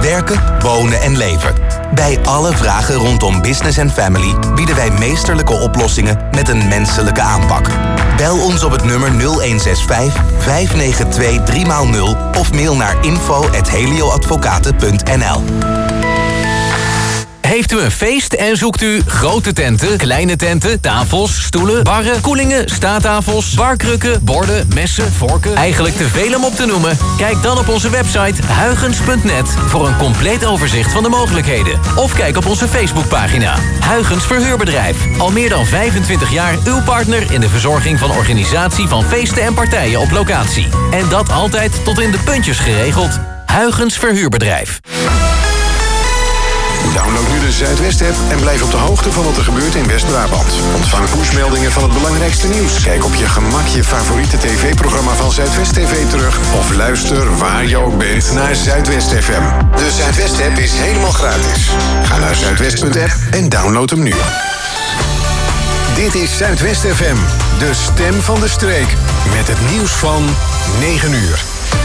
werken, wonen en leven. Bij alle vragen rondom business en family bieden wij meesterlijke oplossingen met een menselijke aanpak. Bel ons op het nummer 0165 592 3x0 of mail naar info@helioadvocaten.nl. Heeft u een feest en zoekt u grote tenten, kleine tenten, tafels, stoelen, barren, koelingen, staattafels, barkrukken, borden, messen, vorken? Eigenlijk te veel om op te noemen? Kijk dan op onze website huygens.net voor een compleet overzicht van de mogelijkheden. Of kijk op onze Facebookpagina. Huygens Verhuurbedrijf. Al meer dan 25 jaar uw partner in de verzorging van organisatie van feesten en partijen op locatie. En dat altijd tot in de puntjes geregeld. Huygens Verhuurbedrijf. Download nu de Zuidwest-app en blijf op de hoogte van wat er gebeurt in West-Brabant. Ontvang pushmeldingen van het belangrijkste nieuws. Kijk op je gemak je favoriete tv-programma van Zuidwest TV terug. Of luister waar je ook bent naar Zuidwest FM. De Zuidwest-app is helemaal gratis. Ga naar zuidwest.app en download hem nu. Dit is Zuidwest FM, de stem van de streek. Met het nieuws van 9 uur.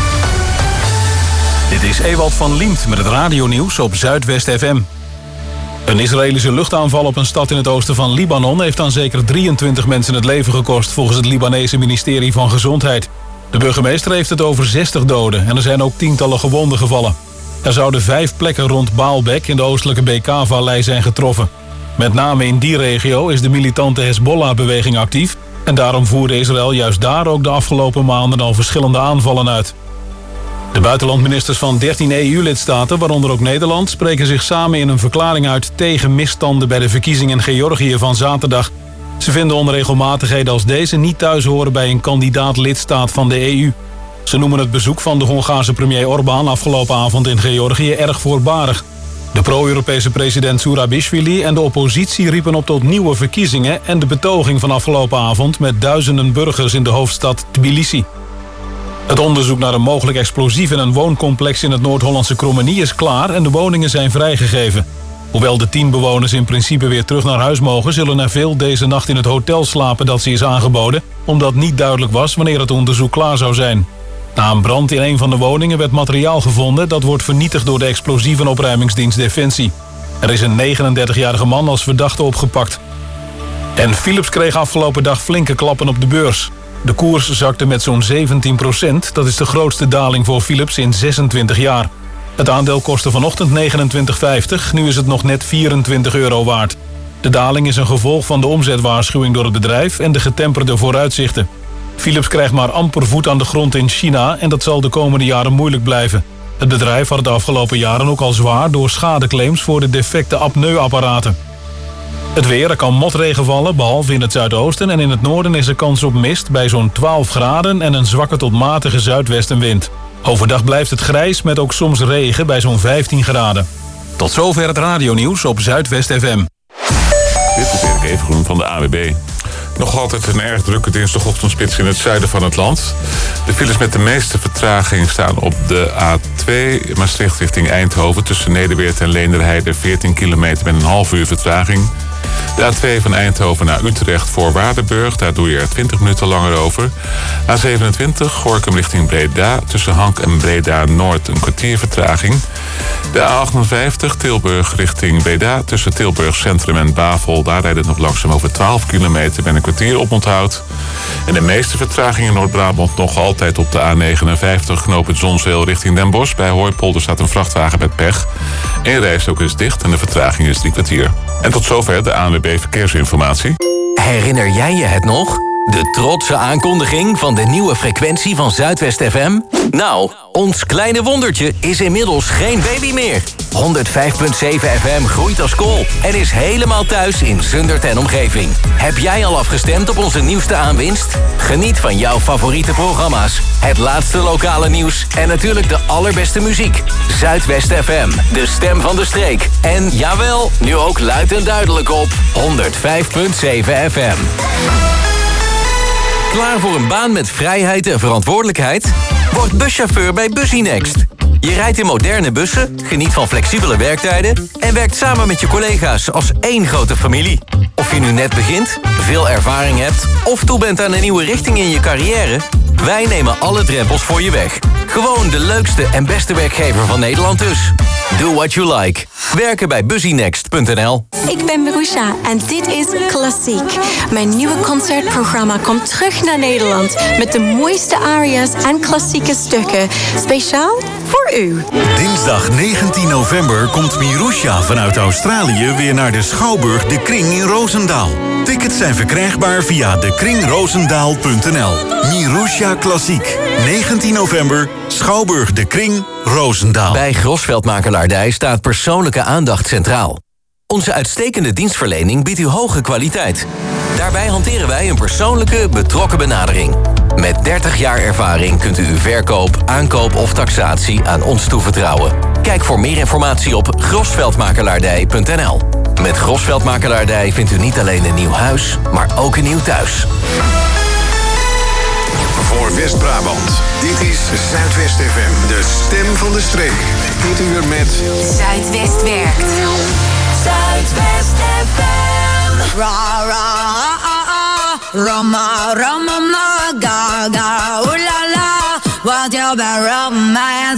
Dit is Ewald van Liemt met het radionieuws op Zuidwest FM. Een Israëlische luchtaanval op een stad in het oosten van Libanon heeft aan zeker 23 mensen het leven gekost, volgens het Libanese ministerie van Gezondheid. De burgemeester heeft het over 60 doden en er zijn ook tientallen gewonden gevallen. Er zouden 5 plekken rond Baalbek in de oostelijke Bekaa-vallei zijn getroffen. Met name in die regio is de militante Hezbollah-beweging actief en daarom voerde Israël juist daar ook de afgelopen maanden al verschillende aanvallen uit. De buitenlandministers van 13 EU-lidstaten, waaronder ook Nederland, spreken zich samen in een verklaring uit tegen misstanden bij de verkiezingen in Georgië van zaterdag. Ze vinden onregelmatigheden als deze niet thuis horen bij een kandidaat-lidstaat van de EU. Ze noemen het bezoek van de Hongaarse premier Orbán afgelopen avond in Georgië erg voorbarig. De pro-Europese president Zurabishvili en de oppositie riepen op tot nieuwe verkiezingen en de betoging van afgelopen avond met duizenden burgers in de hoofdstad Tbilisi. Het onderzoek naar een mogelijk explosief in een wooncomplex in het Noord-Hollandse Krommenie is klaar en de woningen zijn vrijgegeven. Hoewel de 10 bewoners in principe weer terug naar huis mogen, zullen er veel deze nacht in het hotel slapen dat ze is aangeboden, omdat niet duidelijk was wanneer het onderzoek klaar zou zijn. Na een brand in een van de woningen werd materiaal gevonden dat wordt vernietigd door de explosievenopruimingsdienst Defensie. Er is een 39-jarige man als verdachte opgepakt. En Philips kreeg afgelopen dag flinke klappen op de beurs. De koers zakte met zo'n 17%. Dat is de grootste daling voor Philips in 26 jaar. Het aandeel kostte vanochtend 29,50. Nu is het nog net €24 waard. De daling is een gevolg van de omzetwaarschuwing door het bedrijf en de getemperde vooruitzichten. Philips krijgt maar amper voet aan de grond in China en dat zal de komende jaren moeilijk blijven. Het bedrijf had het de afgelopen jaren ook al zwaar door schadeclaims voor de defecte apneuapparaten. Het weer, er kan motregen vallen, behalve in het zuidoosten en in het noorden is er kans op mist bij zo'n 12 graden en een zwakke tot matige zuidwestenwind. Overdag blijft het grijs met ook soms regen bij zo'n 15 graden. Tot zover het radionieuws op Zuidwest FM. Dit is Erik Evengroen van de AWB. Nog altijd een erg drukke dinsdagochtendspits in het zuiden van het land. De files met de meeste vertraging staan op de A2 Maastricht richting Eindhoven. Tussen Nederweert en Leenderheide 14 kilometer met een half uur vertraging. De A2 van Eindhoven naar Utrecht voor Waardenburg. Daar doe je er 20 minuten langer over. A27 Gorinchem richting Breda. Tussen Hank en Breda Noord een kwartier vertraging. De A58 Tilburg richting Breda. Tussen Tilburg Centrum en Bavel. Daar rijdt het nog langzaam over 12 kilometer met een kwartier oponthoud. En de meeste vertraging in Noord-Brabant nog altijd op de A59 knooppunt Zonzeel richting Den Bosch. Bij Hooipolder staat een vrachtwagen met pech. Eén rijstrook is dicht en de vertraging is 3 kwartier. En tot zover de ANWB Verkeersinformatie. Herinner jij je het nog? De trotse aankondiging van de nieuwe frequentie van Zuidwest FM? Nou, ons kleine wondertje is inmiddels geen baby meer. 105.7 FM groeit als kool en is helemaal thuis in Zundert en omgeving. Heb jij al afgestemd op onze nieuwste aanwinst? Geniet van jouw favoriete programma's, het laatste lokale nieuws en natuurlijk de allerbeste muziek. Zuidwest FM, de stem van de streek. En jawel, nu ook luid en duidelijk op 105.7 FM. Klaar voor een baan met vrijheid en verantwoordelijkheid? Word buschauffeur bij Busynext. Je rijdt in moderne bussen, geniet van flexibele werktijden en werkt samen met je collega's als één grote familie. Of je nu net begint, veel ervaring hebt of toe bent aan een nieuwe richting in je carrière, wij nemen alle drempels voor je weg. Gewoon de leukste en beste werkgever van Nederland dus. Do what you like. Werken bij BusyNext.nl. Ik ben Marusha en dit is Klassiek. Mijn nieuwe concertprogramma komt terug naar Nederland met de mooiste aria's en klassieke stukken. Speciaal voor u. Dinsdag 19 november komt Marusha vanuit Australië weer naar de Schouwburg De Kring in Roosendaal. Tickets zijn verkrijgbaar via dekringroosendaal.nl. Marusha Klassiek. 19 november, Schouwburg De Kring, Roosendaal. Bij Grosveld Makelaardij staat persoonlijke aandacht centraal. Onze uitstekende dienstverlening biedt u hoge kwaliteit. Daarbij hanteren wij een persoonlijke, betrokken benadering. Met 30 jaar ervaring kunt u uw verkoop, aankoop of taxatie aan ons toevertrouwen. Kijk voor meer informatie op grosveldmakelaardij.nl. Met Grosveld Makelaardij vindt u niet alleen een nieuw huis, maar ook een nieuw thuis. Voor West-Brabant. Dit is Zuidwest FM, de stem van de streek. Dit uur met Zuidwest werkt. Zuidwest FM. Ra ra Rama Rama ma ga ga ooh la la. What you be romance?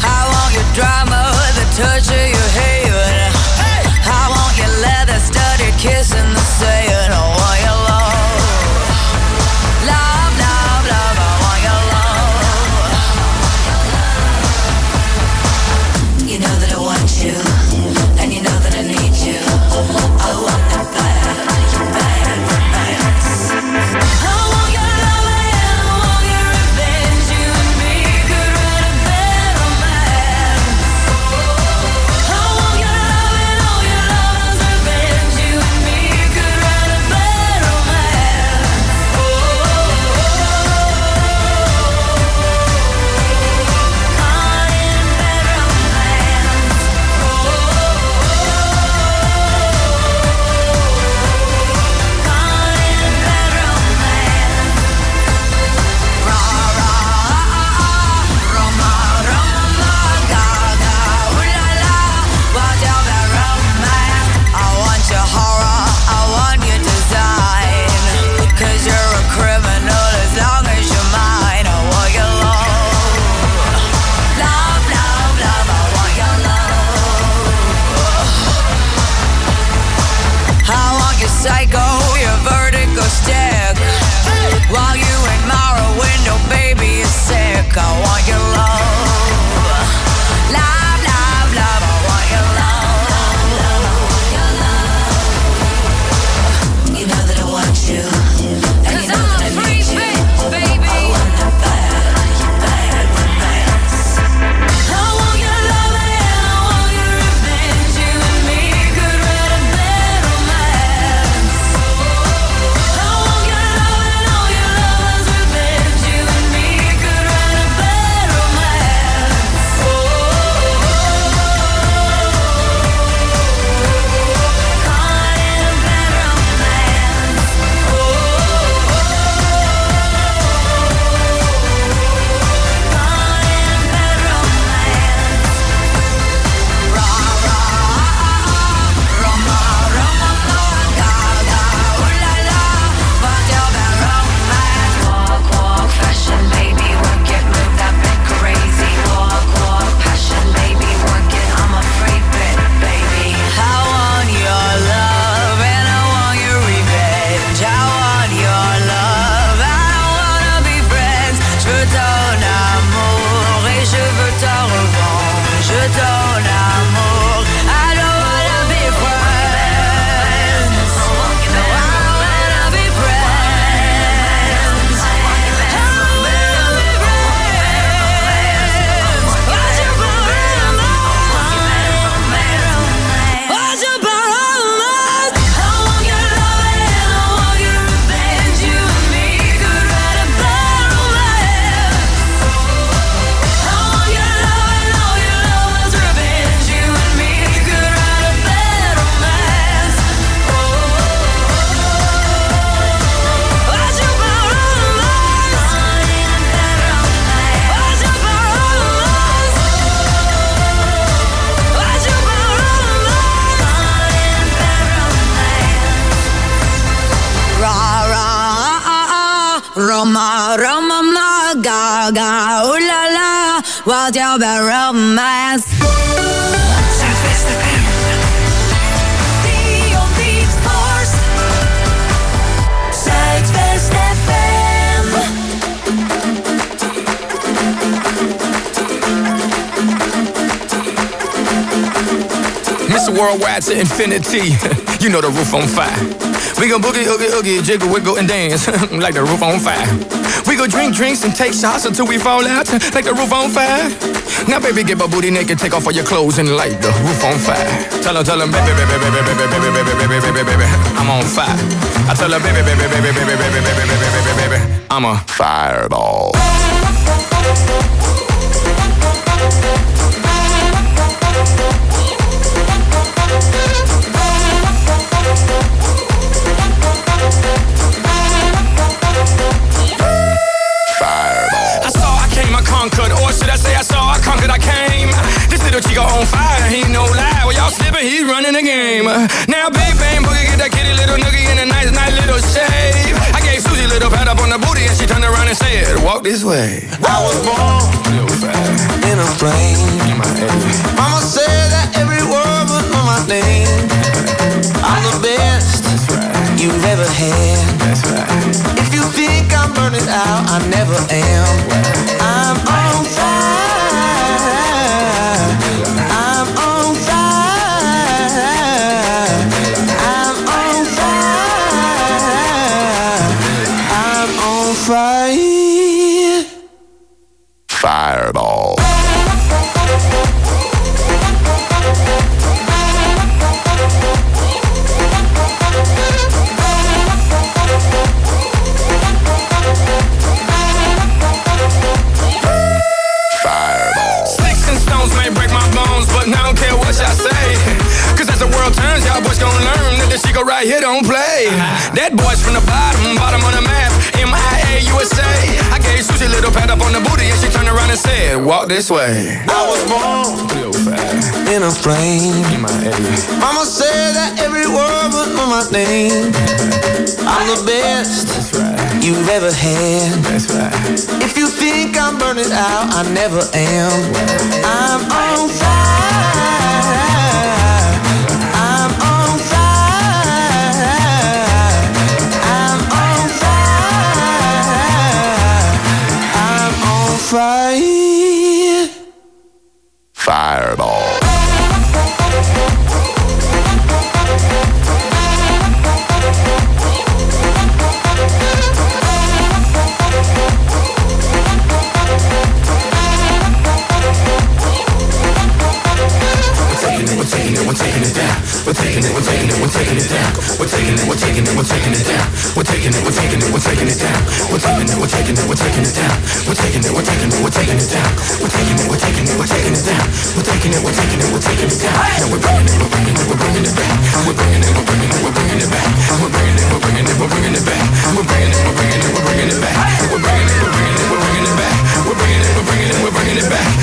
Touch of your hair. I want your leather studded Roma, Roma, ma, ga, ga, ooh la la, wat jou bij romance. Zuidwest FM. Dion Force. Zuidwest FM. Mr. Worldwide to infinity. You know the roof on fire. We go boogie, oogie, oogie, jiggle, wiggle, and dance like the roof on fire. We go drink drinks and take shots until we fall out like the roof on fire. Now, baby, get my booty naked, take off all your clothes and light the roof on fire. Tell her, baby, baby, baby, baby, baby, baby, baby, baby, baby, I'm on fire. I tell her, baby, baby, baby, baby, baby, baby, baby, baby, baby, I'm a fireball. Conquered, or should I say I saw, I conquered, I came. This little chico on fire, he no lie. Well, y'all slipping, he's running the game. Now Big Bang Boogie get that kitty little noogie in a nice little shave. I gave Susie a little pat up on the booty and she turned around and said, walk this way. I was born in a flame. Mama said that every word would know my name. I'm the best you've ever had. That's right. If you think I'm burning out, I never am. I'm on fire. I'm on fire. I'm on fire. I'm on fire. Fireball. Chico right here don't play. That boy's from the bottom of the map. MIA USA. I gave Susie a little pat up on the booty and she turned around and said, walk this way. I was born in a flame. Mama said that every word would know my name. I'm the best you've ever had. That's right. If you think I'm burning out, I never am. I'm on fire. I'm on fire. Fire. Fireball. We're taking it down. We're taking it down. We're taking it down. We're taking it down. We're taking it down. We're taking it down. We're taking it down. We're taking it down. We're taking it down. We're taking it down. We're taking it down. We're taking it down. And we're bringing it back. We're bringing it back. We're bringing it back. We're bringing it back. We're bringing it back. We're bringing it back. We're bringing it back. We're bringing it back. We're bringing it back.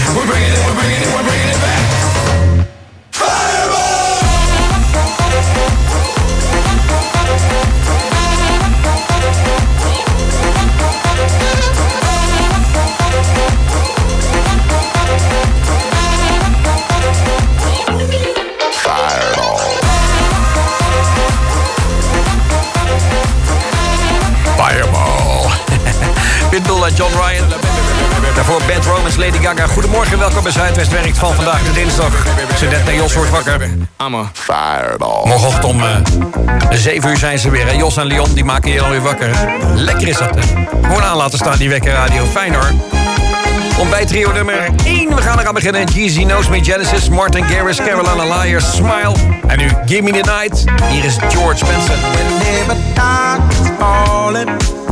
Pitbull en John Ryan. Daarvoor Bad Romance, Lady Gaga. Goedemorgen, welkom bij Zuidwest Werkt van vandaag de dinsdag. Ze net naar Jos wordt wakker. I'm a fireball. Morgenochtend om 7 uur zijn ze weer. En Jos en Leon die maken je alweer wakker. Lekker is dat. Gewoon aan laten staan die wekkerradio. Fijn hoor. Ontbijt trio nummer 1. We gaan eraan beginnen. Jeezy, Knows Me, Genesis, Martin Garrix, Carolina Lyres, Smile. En nu Give Me The Night. Hier is George Benson. Whenever dark is falling,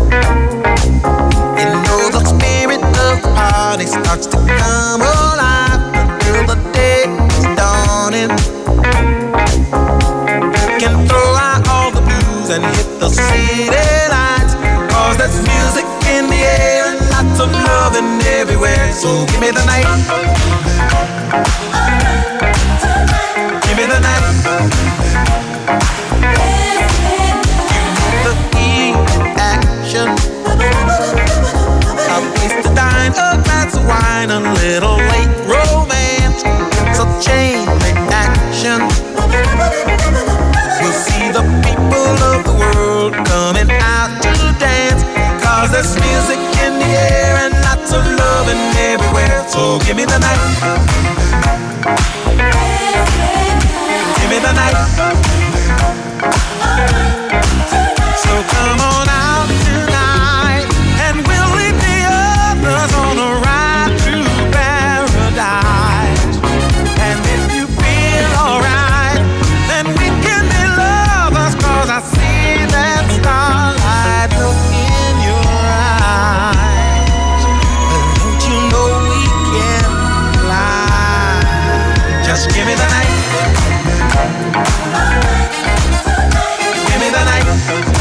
you know the spirit of the party starts to come alive until the day is dawning. Can throw out all the blues and hit the city lights, 'cause there's music in the air and lots of loving everywhere. So give me the night. Give me the night. The key action. coming out to dance. Cause there's music in the air and lots of loving everywhere. So give me the night. Give me the night. So come on out tonight and we'll leave the others on a ride to paradise. And if you feel alright, then we can be lovers. Cause I see that starlight look in your eyes. But don't you know we can fly? Just give me the night. Give me the night.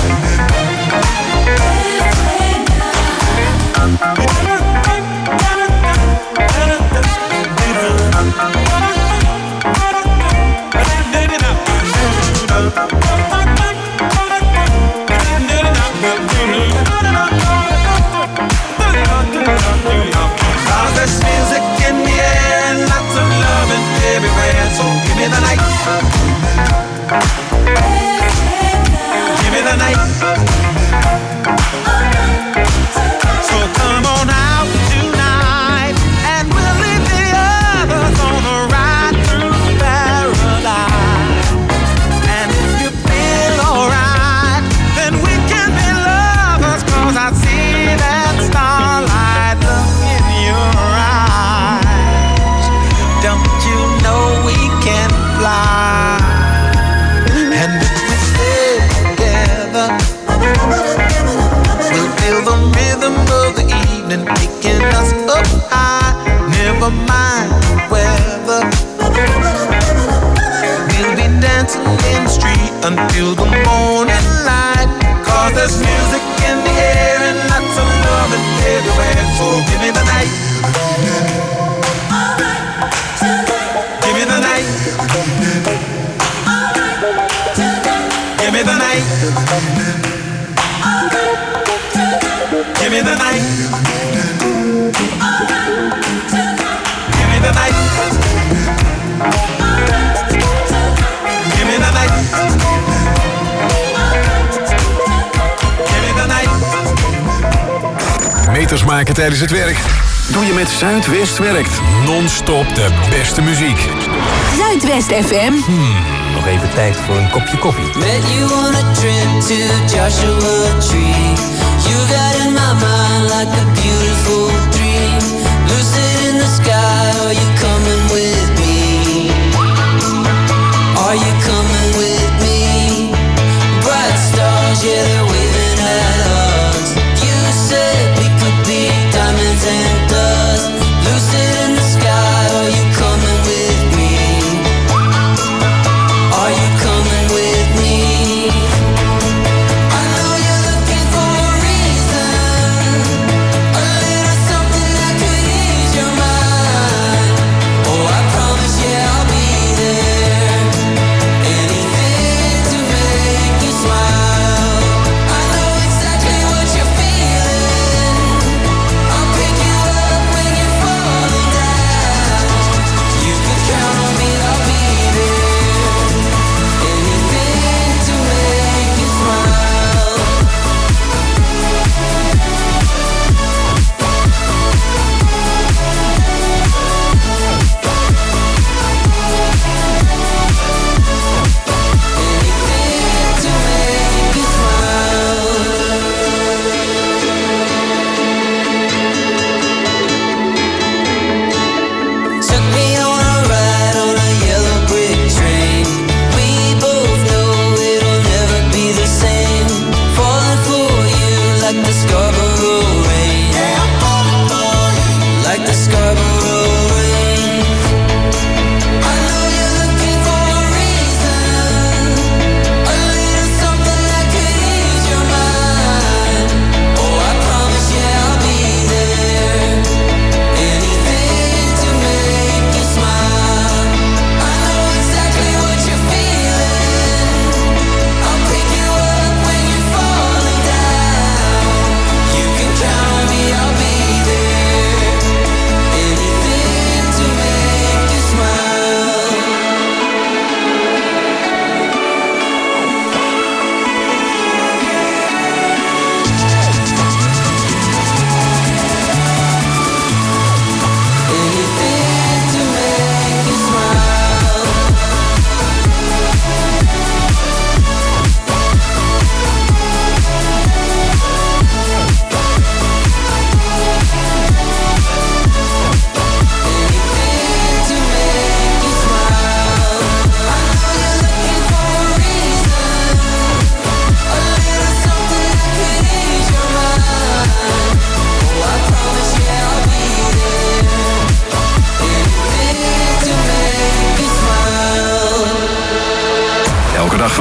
Cause there's music in the air and lots of loving everywhere. So give me the night. Give me the night. So come on out tonight and we'll leave the others on a ride through paradise. And if you feel alright, then we can be lovers. Cause I see that starlight look in your eyes. Don't you know we can fly? And if we stay together, we'll feel the rhythm of the evening taking us up high. Never mind weather. We'll be dancing in the street until the morning light. Cause there's music in the air and lots of loving everywhere. So give me the night. Give me the night. Give me the night. Give me the night. Give me the night. Give me the night. Give me the night. Meters maken tijdens het werk doe je met Zuidwest Werkt. Non-stop de beste muziek. Zuidwest FM. Nog even tijd voor een kopje koffie. Met you on a trip to Joshua Tree. You got in my mind like a beautiful dream. Lucid in the sky, are you coming with me? Are you coming with me? Bright stars, yeah, they're waving at us. You said we could be diamonds and dust. Lucid in the sky, are you coming with me? Are you coming with me? I know you're looking for a reason, a little something.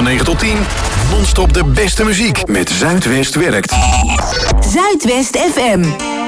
9 tot 10. Non-stop de beste muziek met Zuidwest werkt. Zuidwest FM.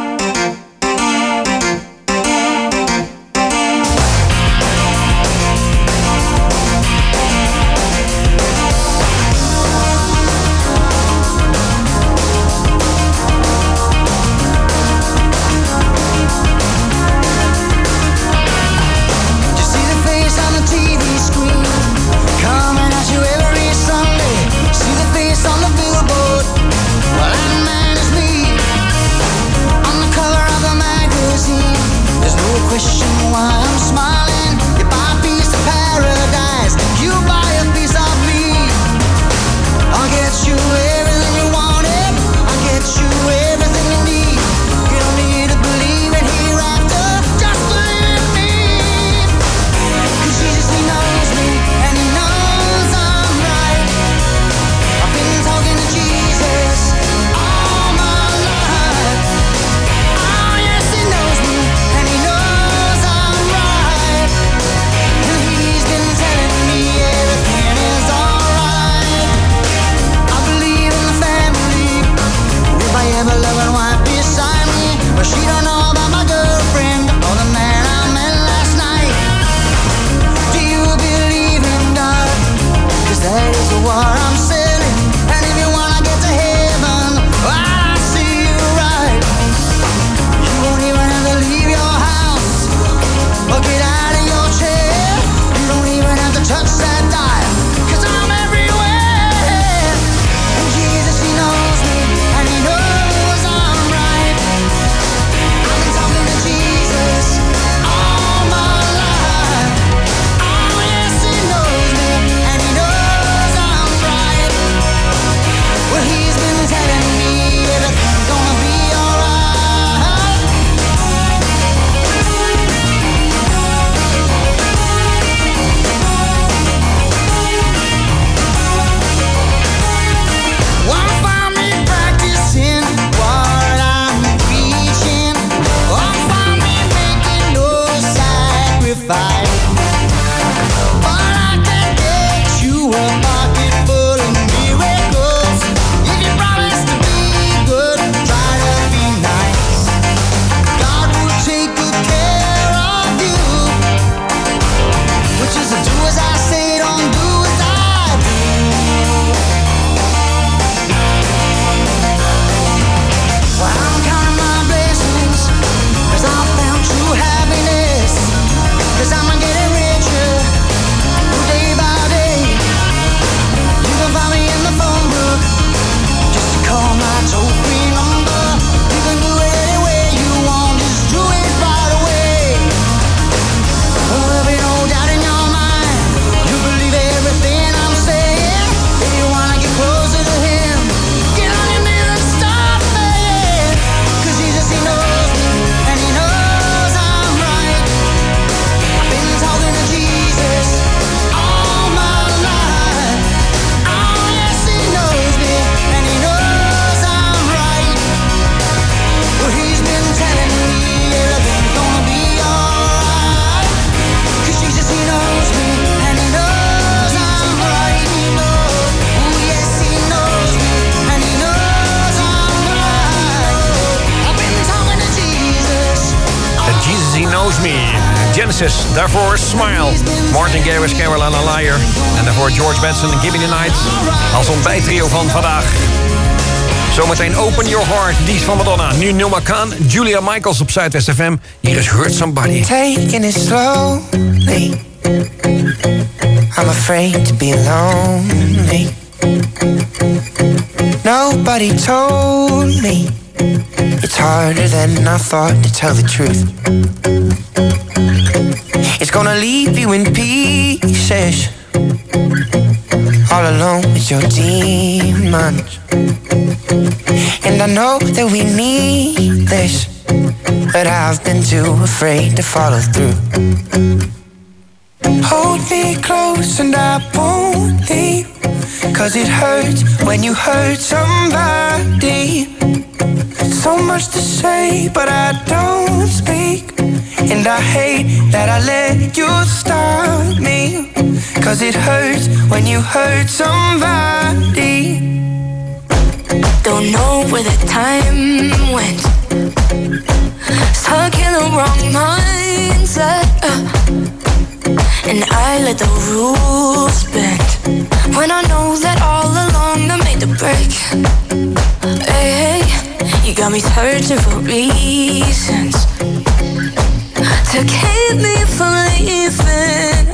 Genesis, daarvoor Smile. Martin Garrix, Carolina Liar. En daarvoor George Benson en Give Me The Night. Als ontbijttrio van vandaag. Zometeen Open Your Heart, die is van Madonna. Nu Numa Khan, Julia Michaels op Zuidwest FM. Hier is Hurt Somebody. Taking it slowly. I'm afraid to be lonely. Nobody told me it's harder than I thought to tell the truth. It's gonna leave you in pieces, all alone with your demons. And I know that we need this, but I've been too afraid to follow through. Hold me close and I won't leave, 'cause it hurts when you hurt somebody. So much to say, but I don't speak. And I hate that I let you stop me, 'cause it hurts when you hurt somebody. Don't know where the time went. Stuck in the wrong mindset. And I let the rules bend. When I know that all along I made the break. Hey, you got me searching for reasons to keep me from leaving.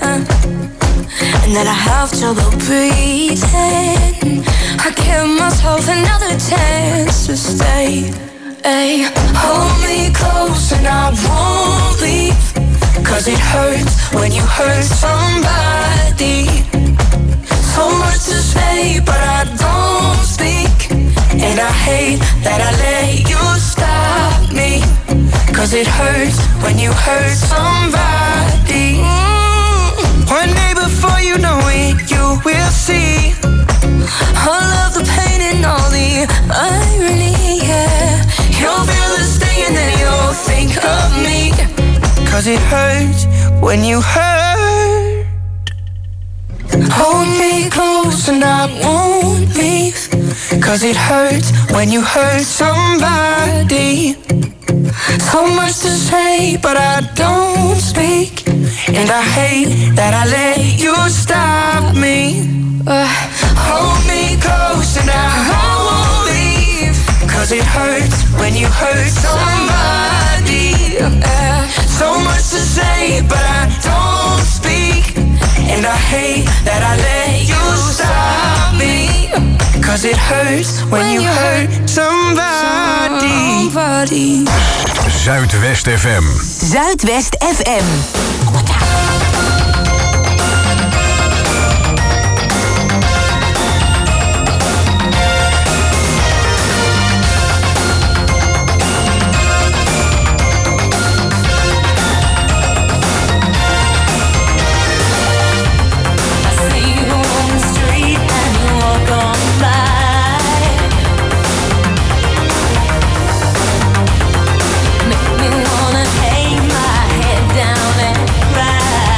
And that I have trouble breathing. I give myself another chance to stay. Hey, hold me close and I won't leave. 'Cause it hurts when you hurt somebody. So much to say, but I don't speak. And I hate that I let you stop me. 'Cause it hurts when you hurt somebody. One day before you know it, you will see all of the pain and all the irony, yeah. You'll feel the sting and then you'll think of me. 'Cause it hurts when you hurt. Hold me close and I won't leave. 'Cause it hurts when you hurt somebody. So much to say, but I don't speak. And I hate that I let you stop me. Hold me close and I won't leave. 'Cause it hurts when you hurt somebody. So much to say, but I don't speak. And I hate that I let you stop me. 'Cause it hurts when you hurt somebody. Zuidwest FM. Zuidwest FM. Make me wanna hang my head down and cry.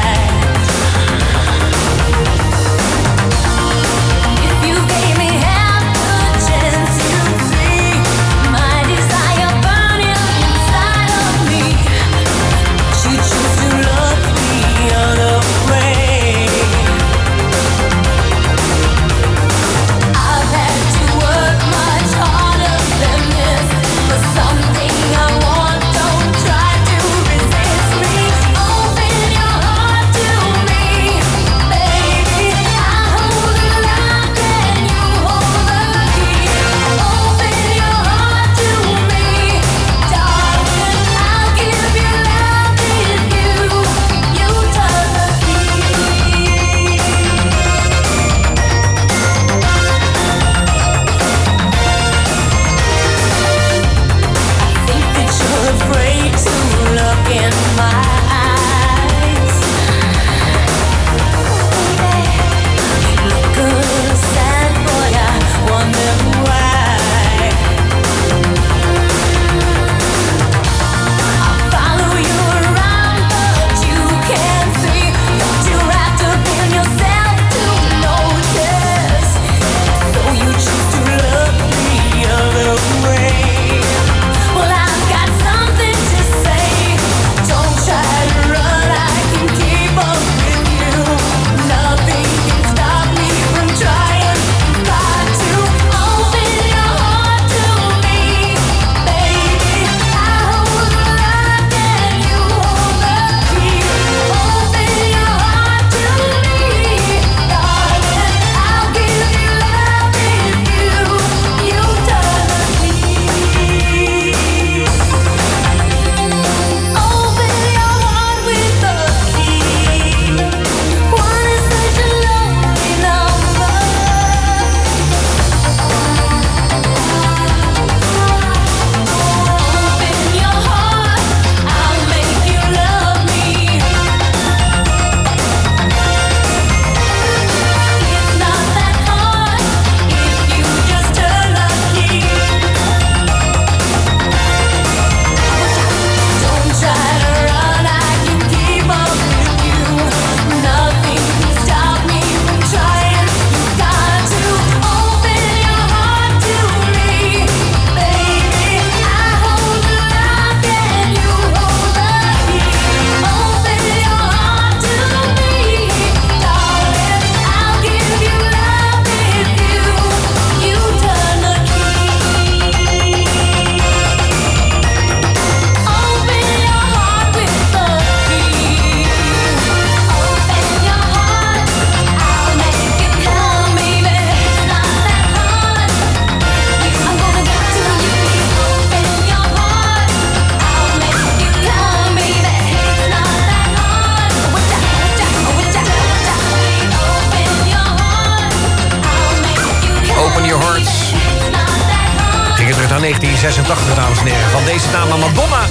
uit 1986, dames en heren. Van deze dame Madonna.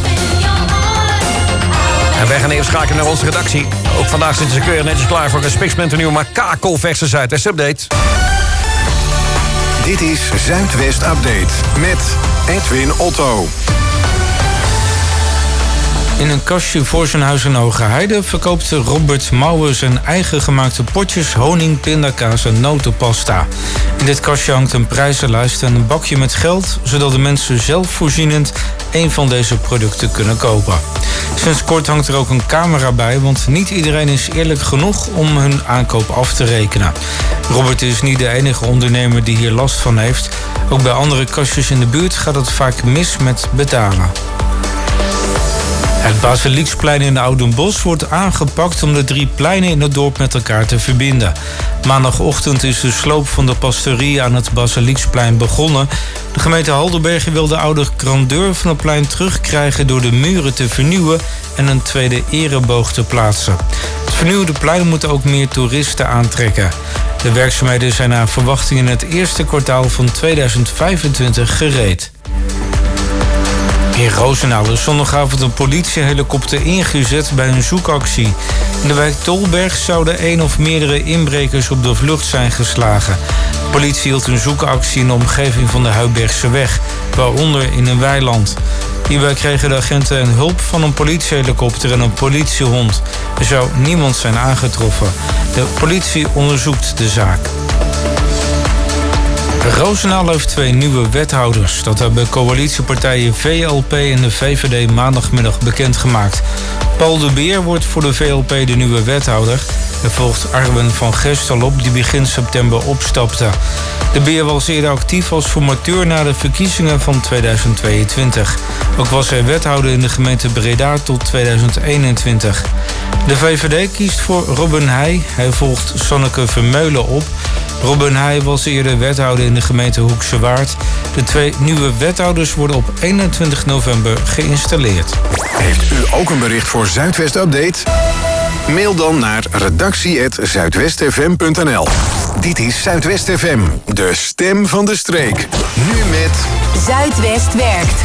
En wij gaan even schakelen naar onze redactie. Ook vandaag zitten ze keurig netjes klaar voor een spiksplinternieuwe maar kakelverse Zuidwest Update. Dit is Zuidwest Update met Edwin Otto. In een kastje voor zijn huis in Hoge Heide verkoopt Robert Mouwen zijn eigen gemaakte potjes honing, pindakaas en notenpasta. In dit kastje hangt een prijzenlijst en een bakje met geld, zodat de mensen zelfvoorzienend een van deze producten kunnen kopen. Sinds kort hangt er ook een camera bij, want niet iedereen is eerlijk genoeg om hun aankoop af te rekenen. Robert is niet de enige ondernemer die hier last van heeft. Ook bij andere kastjes in de buurt gaat het vaak mis met betalen. Het Basilieksplein in Oudenbosch wordt aangepakt om de 3 pleinen in het dorp met elkaar te verbinden. Maandagochtend is de sloop van de pastorie aan het Basilieksplein begonnen. De gemeente Haldenbergen wil de oude grandeur van het plein terugkrijgen door de muren te vernieuwen en een tweede ereboog te plaatsen. Het vernieuwde plein moet ook meer toeristen aantrekken. De werkzaamheden zijn naar verwachting in het eerste kwartaal van 2025 gereed. In Roosendaal is zondagavond een politiehelikopter ingezet bij een zoekactie. In de wijk Tolberg zouden 1 of meerdere inbrekers op de vlucht zijn geslagen. De politie hield een zoekactie in de omgeving van de Huibergseweg, waaronder in een weiland. Hierbij kregen de agenten hulp van een politiehelikopter en een politiehond. Er zou niemand zijn aangetroffen. De politie onderzoekt de zaak. Roosendaal heeft 2 nieuwe wethouders. Dat hebben coalitiepartijen VLP en de VVD maandagmiddag bekendgemaakt. Paul de Beer wordt voor de VLP de nieuwe wethouder. Er volgt Arwen van Gestel op, die begin september opstapte. De Beer was eerder actief als formateur na de verkiezingen van 2022. Ook was hij wethouder in de gemeente Breda tot 2021. De VVD kiest voor Robben Heij. Hij volgt Sanneke Vermeulen op. Robben Heij was eerder wethouder in de gemeente Hoekse Waard. De 2 nieuwe wethouders worden op 21 november geïnstalleerd. Heeft u ook een bericht voor Zuidwest Update? Mail dan naar redactie@zuidwestfm.nl. Dit is Zuidwest FM, de stem van de streek. Nu met Zuidwest werkt.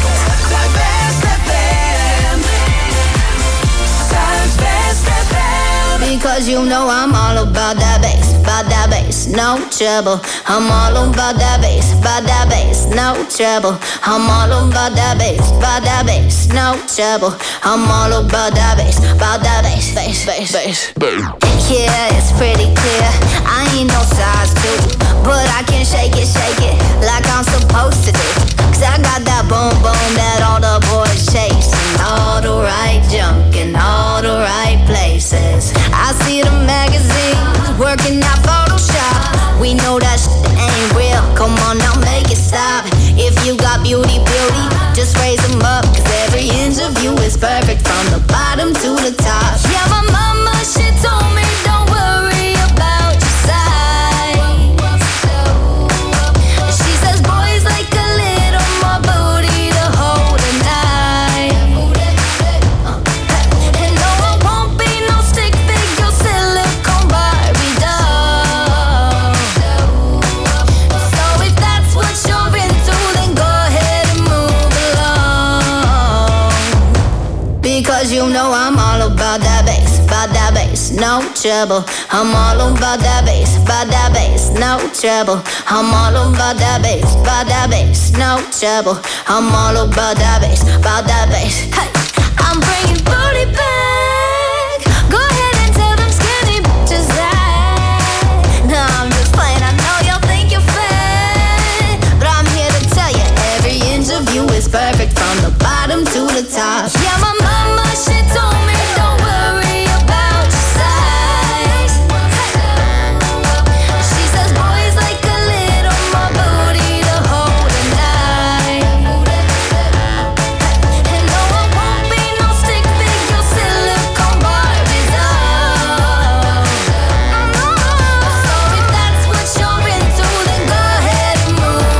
Because you know I'm all about that bass, no trouble. I'm all about that bass, no trouble. I'm all about that bass, no trouble. I'm all about that bass, bass. Yeah, it's pretty clear. I ain't no size 2, but I can shake it like I'm supposed to do. 'Cause I got that boom boom that all the boys chasing, all the right junk in all the right places. I see the magazines working out Photoshop. We know that shit ain't real. Come on now, make it stop. If you got beauty, just raise them up. 'Cause every inch of you is perfect from the bottom to the top. Yeah, my mama, she told me don't worry about your size. She says boys like a little more booty to hold a knife. And no, I won't be no stick figure silicone Barbie doll. So if that's what you're into, then go ahead and move along. Because you know I'm all about that bass, no trouble. I'm all about that bass, no trouble. I'm all about that bass, no trouble. I'm all about that bass, Hey, I'm bringing booty back. Go ahead and tell them skinny bitches that. No, I'm just playing. I know y'all think you're fat, but I'm here to tell you every inch of you is perfect from the bottom to the top. Yeah, my mama, she told me don't worry about your size. She says boys like a little more booty to hold a knife. And no, I won't be no stick figure silicone Barbie doll. So if that's what you're into, then go ahead and move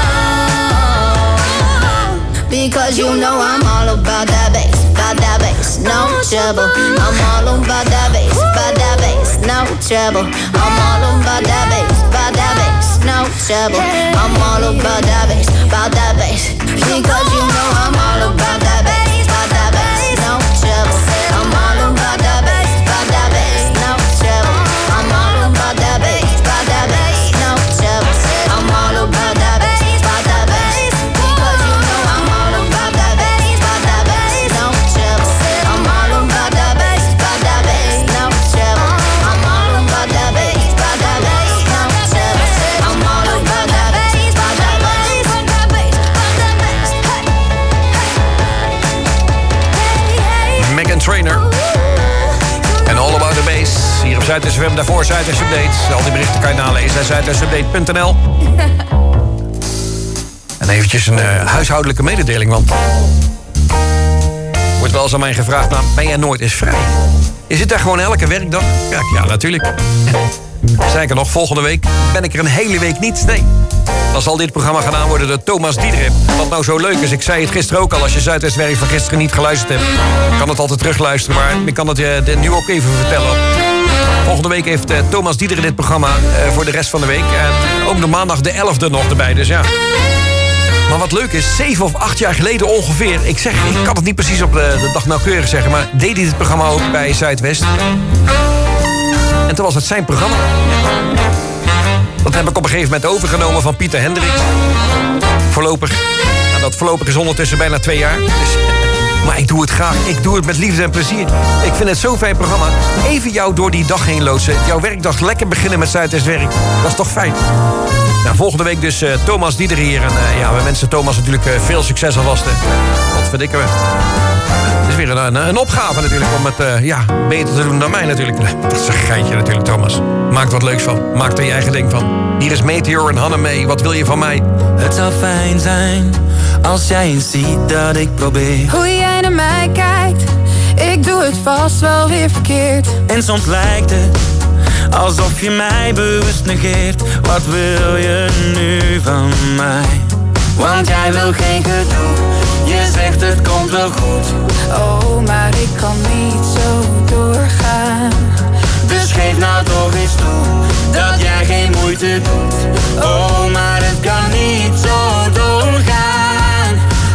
along. Because you know I'm all about that bass, no trouble. I'm all about that bass, no trouble. I'm all about that bass, no trouble. I'm all about that bass, because you know I'm all about that bass, no trouble. I'm all about that bass, no trouble. I'm all about that bass, no trouble. I'm all about that bass, because you know I'm all about that bass, no trouble. I'm all about that bass, no trouble. I'm all about that bass, no trouble. I'm all about that bass, Meghan Trainor. En All About The Bass. Hier op Zuid FM, daarvoor Zuid Update. Al die berichten kan je nalezen bij zuidwestupdate.nl. En eventjes een huishoudelijke mededeling, want... wordt wel eens aan mij gevraagd, nou, ben jij nooit eens vrij? Je zit daar gewoon elke werkdag? Ja, natuurlijk. Zeker nog, volgende week ben ik er een hele week niet. Nee. Dan zal dit programma gedaan worden door Thomas Diederik. Wat nou zo leuk is, ik zei het gisteren ook al... als je Zuidwestwerk van gisteren niet geluisterd hebt... kan het altijd terugluisteren, maar ik kan het je nu ook even vertellen. Volgende week heeft Thomas Diederik dit programma voor de rest van de week. En ook de maandag de 11e nog erbij, dus ja. Maar wat leuk is, 7 of 8 jaar geleden ongeveer... ik kan het niet precies op de dag nauwkeurig zeggen... maar deed hij dit programma ook bij Zuidwest. En toen was het zijn programma. Dat heb ik op een gegeven moment overgenomen van Pieter Hendricks. Voorlopig. Nou, dat voorlopig is ondertussen bijna 2 jaar. Dus, maar ik doe het graag. Ik doe het met liefde en plezier. Ik vind het zo'n fijn programma. Even jou door die dag heen loodsen. Jouw werkdag lekker beginnen met Zuidwestwerk. Dat is toch fijn. Nou, volgende week dus Thomas Diederik hier. En we wensen Thomas natuurlijk veel succes alvast. Wat verdikken we. Het is weer een opgave natuurlijk om het beter te doen dan mij natuurlijk. Dat is een geintje natuurlijk, Thomas. Maak er wat leuks van. Maak er je eigen ding van. Hier is Meteor en Hanne mee. Wat wil je van mij? Het zou fijn zijn als jij eens ziet dat ik probeer. Hoe jij naar mij kijkt, ik doe het vast wel weer verkeerd. En soms lijkt het alsof je mij bewust negeert. Wat wil je nu van mij? Want jij wil geen gedoe. Je zegt het komt wel goed. Oh, maar ik kan niet zo doorgaan. Dus geef nou toch eens toe dat jij geen moeite doet. Oh, maar het kan niet zo doorgaan.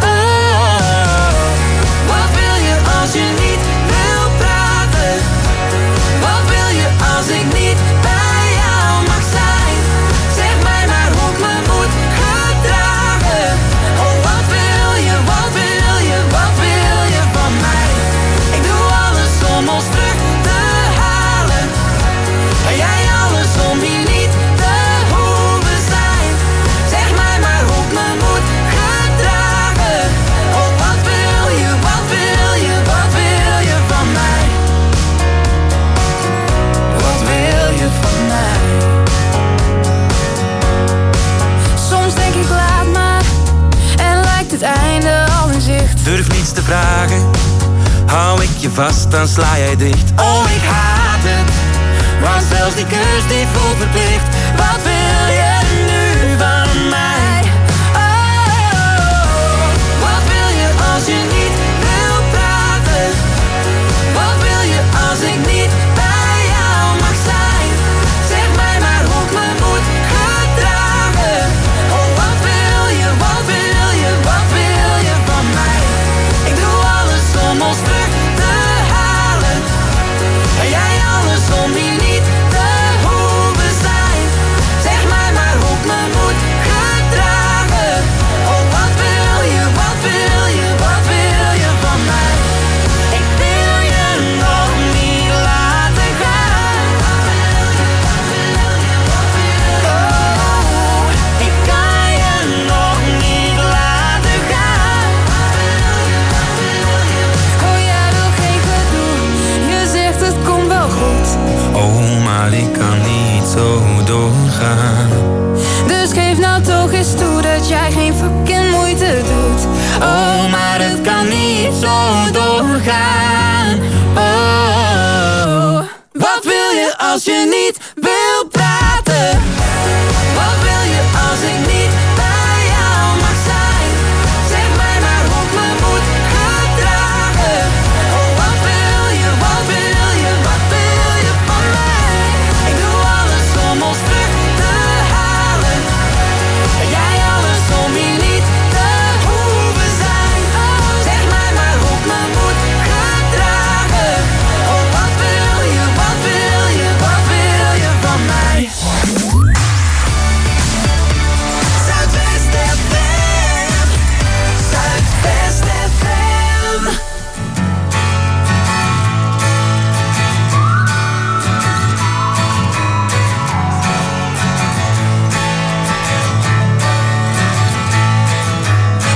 Oh, wat wil je als je niet wil praten? Wat wil je als ik niet bij jou mag zijn? Zeg mij maar hoe ik me moet gedragen. Oh, wat wil je, wat wil je, wat wil je van mij? Ik doe alles om ons terug te halen. En jij alles om hier niet te hoeven zijn. Zeg mij maar hoe ik me moet gedragen. Oh, wat wil je, wat wil je, wat wil je van mij? Wat wil je van mij? Soms denk ik laat maar en lijkt het einde al in zicht. Durf niets te vragen, hou ik je vast, dan sla jij dicht. Oh, ik haat het, want zelfs die kus die voelt verplicht. Wat wil je nu van mij? Oh, wat wil je als je niet wil praten? Wat wil je als ik niet bij jou mag zijn? Zeg mij maar hoe ik me moet gedragen. Oh, wat wil je, wat wil je, wat wil je van mij? Ik doe alles om ons terug te halen. En jij alles om hier niet te hoeven zijn. Zeg mij maar hoe ik me moet gedragen. Oh, wat wil je, wat wil je, wat wil je van mij? Ik wil je nog niet laten gaan. Oh, ik kan je nog niet laten gaan. Oh, jij wil geen gedoe. Je zegt het komt wel goed. Oh, maar ik kan niet zo doorgaan. Dus geef nou toch eens toe dat jij geen fucking moeite doet. Oh, maar het kan niet zo doorgaan. Oh, wat wil je als je niet wil praten? Wat wil je als ik niet bij jou mag zijn? Zeg mij maar hoe ik me moet gedragen. Oh, wat wil je, wat wil je, wat wil je van mij? Ik doe alles om ons terug te halen.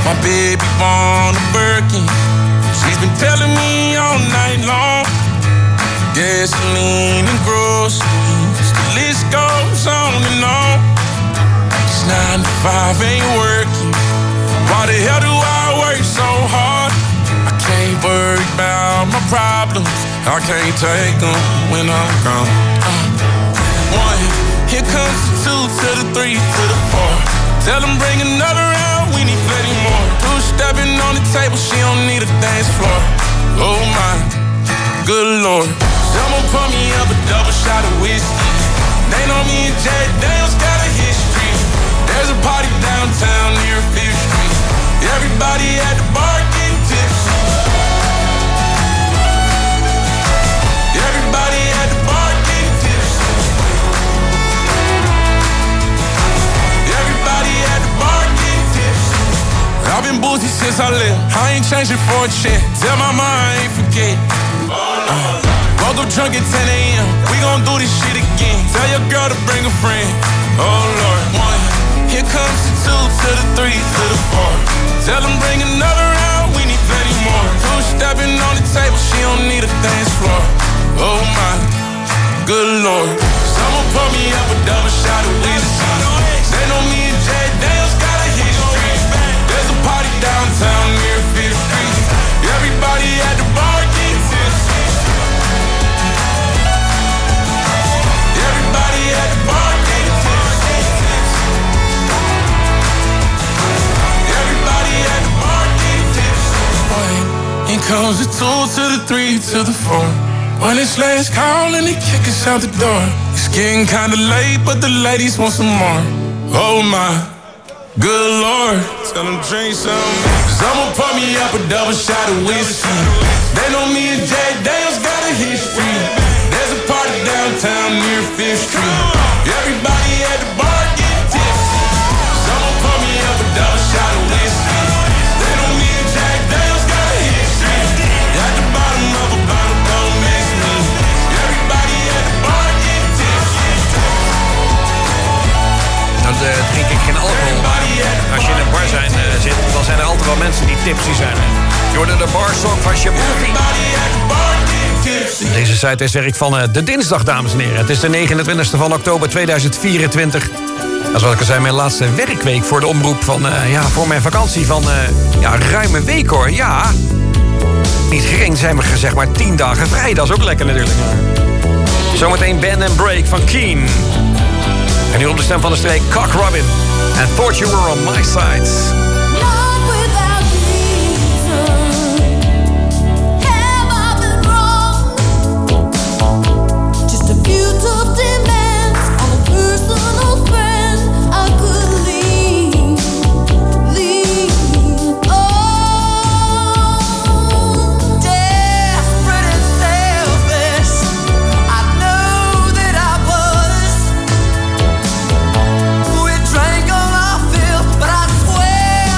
My baby born a Birkin. She's been telling me all night long. Gasoline and groceries, the list goes on and on. This 9 to 5 ain't working. Why the hell do I work so hard? I can't worry about my problems. I can't take them when I'm gone. 1, here comes the 2 to the 3 to the 4. Tell them bring another round, we need plenty more. 2 stepping on the table, she don't need a dance floor. Oh my, good Lord. Someone pour me up a double shot of whiskey. They know me and Jay Daniels got a history. There's a party downtown near 5th Street. Everybody at the bar getting tipsy. Everybody at the bar getting tipsy. Everybody at the bar getting tipsy. I've been boozy since I left. I ain't changing for a check. Tell my mom I ain't forget. Woke up drunk at 10 a.m. We gon' do this shit again. Tell your girl to bring a friend. Oh Lord. 1, here comes the 2 to the 3 to the 4. Tell them bring another round, we need plenty more. 2 stepping on the table, she don't need a dance floor. Oh my, good Lord. Someone pour me up a double shot of whiskey. They know me and Jay Daniels got a history. There's a party downtown near 5th Street. Everybody at the bar getting tipsy. Everybody at the bar getting tipsy. Everybody at the bar getting tipsy. Here comes the 2 to the 3 to the 4. When it's last call and they kick us out the door. It's getting kinda late, but the ladies want some more. Oh my, good Lord. Tell them drink some. Someone pour me up a double shot of whiskey. They know me and Jay Daniels got a history. There's a party downtown near 5th Street. Everybody at the bar getting tipsy. Someone pour me up a double shot of whiskey. They know me and Jay Daniels got a history. At the bottom of a bottle, don't miss me. Everybody at the bar getting tipsy. Dan drink ik geen alcohol. Als je in een bar zit, dan zijn er altijd wel mensen die tipsy zijn. Je hoorde de barsong van Shabufi. Deze site is werk van de dinsdag, dames en heren. Het is de 29e van oktober 2024. Dat is wat ik al zei, mijn laatste werkweek voor de omroep van, voor mijn vakantie van ruim een week hoor. Ja, niet gering zijn we gezegd, maar 10 dagen vrij. Dat is ook lekker natuurlijk. Zometeen Bend and Break van Keen. En nu op de stem van de streek Cock Robin. And Thought You Were On My Side. Drank all I feel, but I swear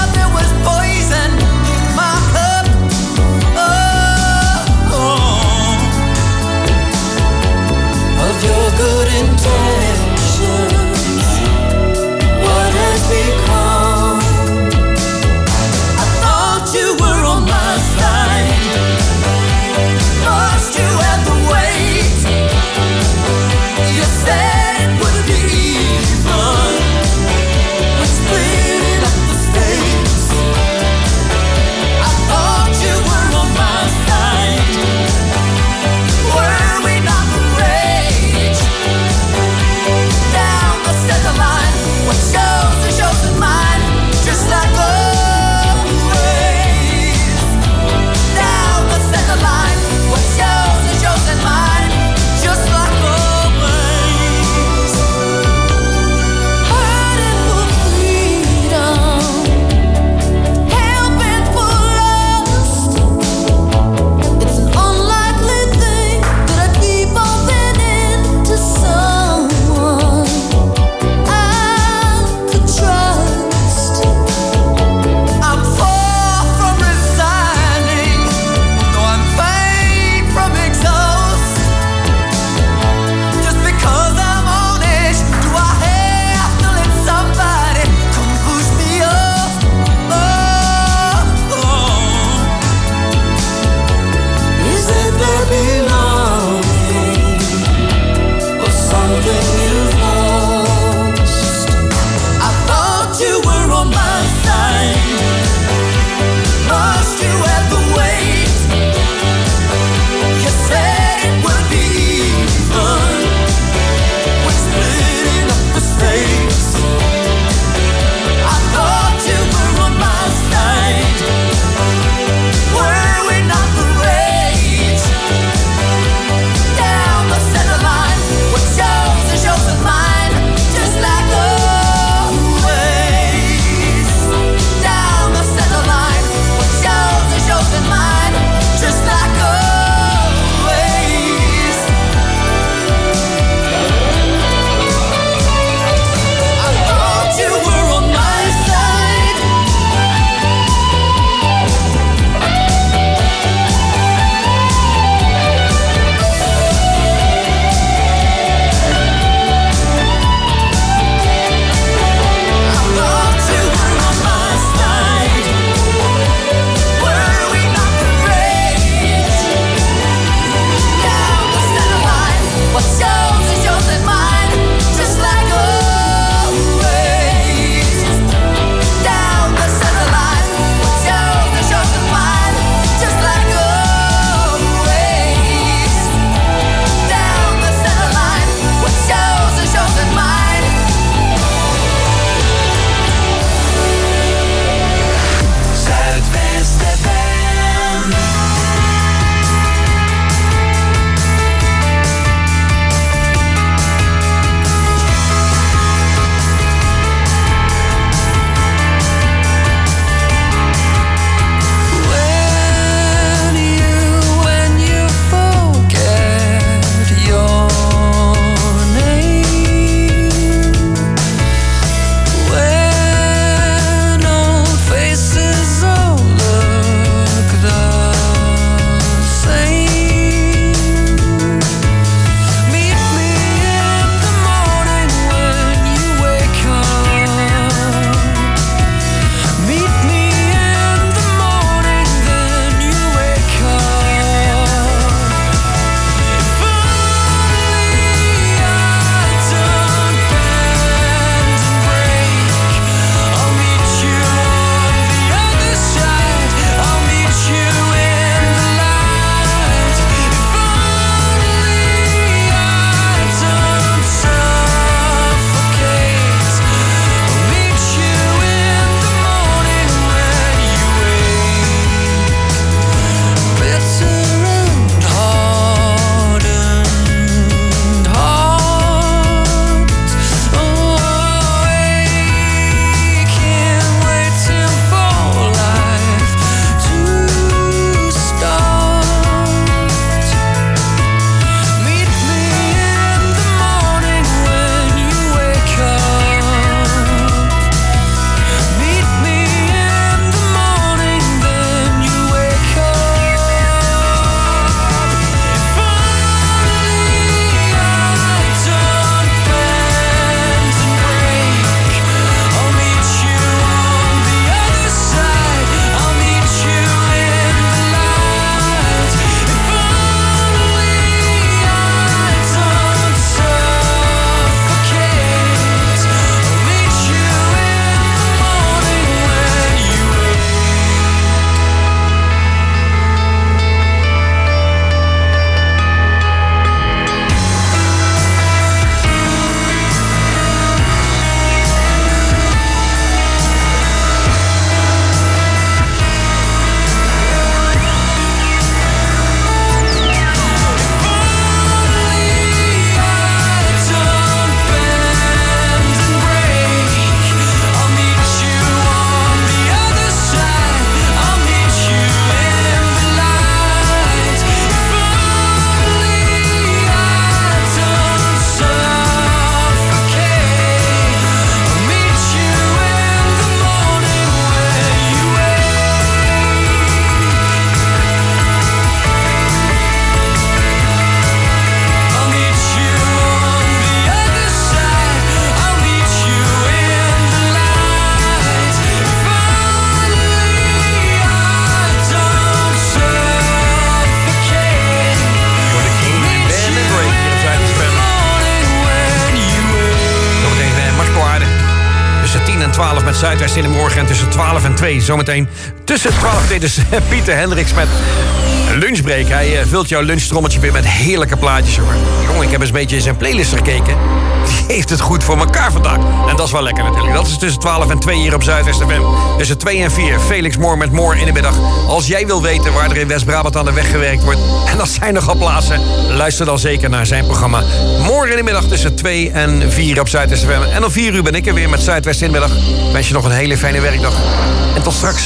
Zuidwest in de morgen. En tussen 12 en 2 zometeen. Tussen 12 en 2 dus Pieter Hendricks met Lunchbreak. Hij vult jouw lunchtrommeltje weer met heerlijke plaatjes, hoor. Jongen, ik heb eens een beetje in zijn playlist gekeken. Die heeft het goed voor elkaar vandaag. En dat is wel lekker natuurlijk. Dat is tussen 12 en 2 hier op Zuidwest FM. Tussen 2 en 4. Felix Moor met Moor in de middag. Als jij wil weten waar er in West-Brabant aan de weg gewerkt wordt. En dat zijn nogal plaatsen. Luister dan zeker naar zijn programma. Moor in de middag tussen 2 en 4 op Zuidwest FM. En om 4 uur ben ik er weer met Zuidwest in de middag. Ik wens je nog een hele fijne werkdag. En tot straks.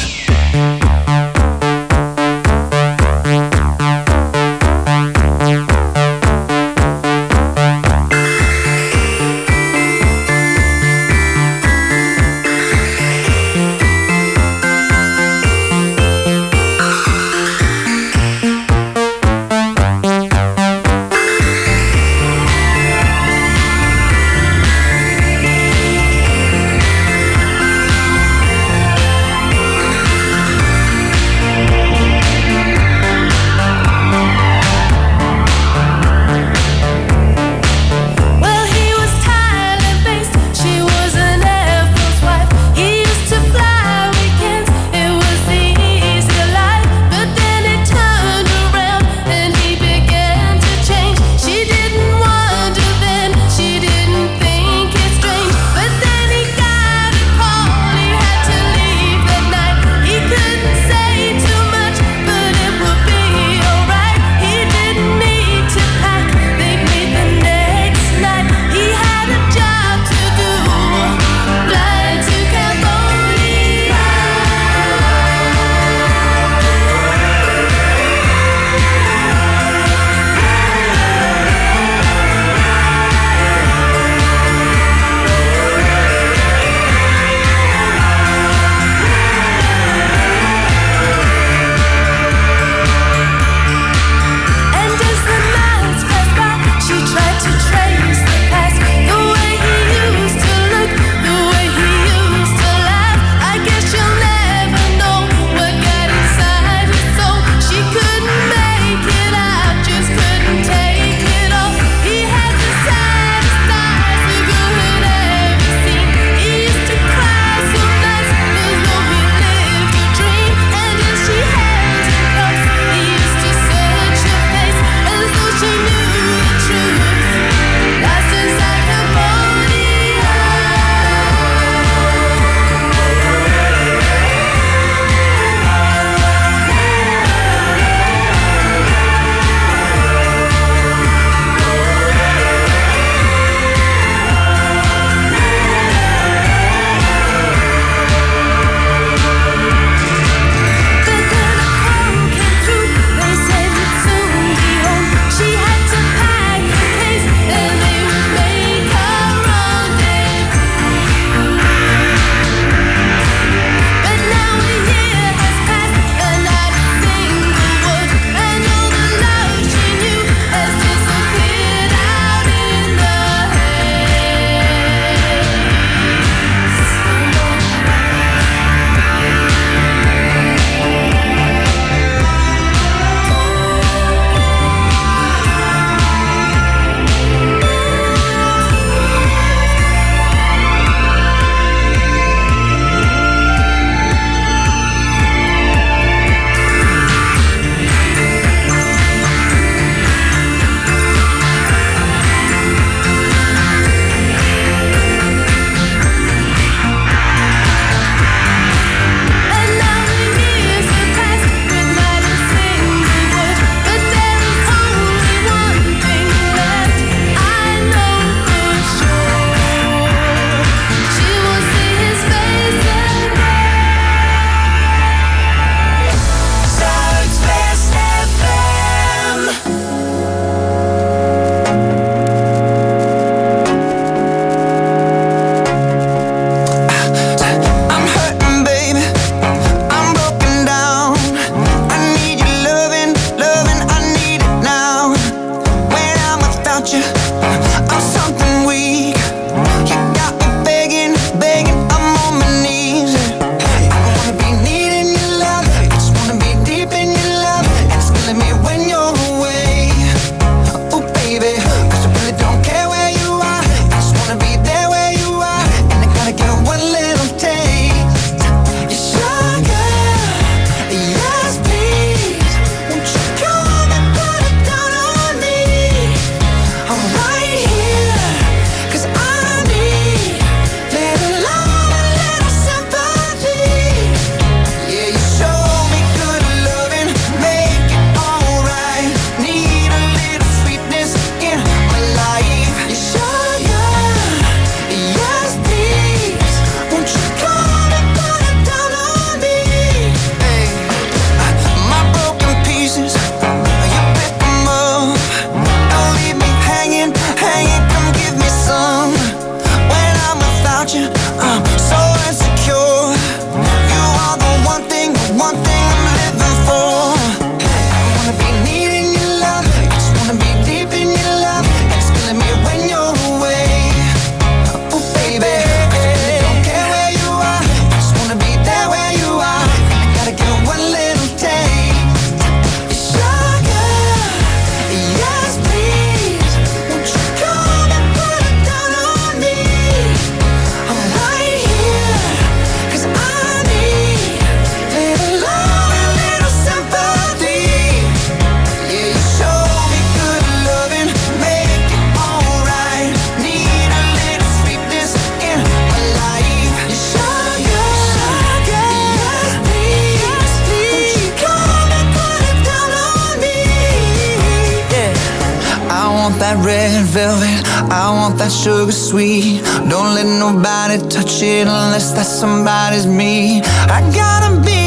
that red velvet, I want that sugar sweet. Don't let nobody touch it unless that somebody's me. I gotta be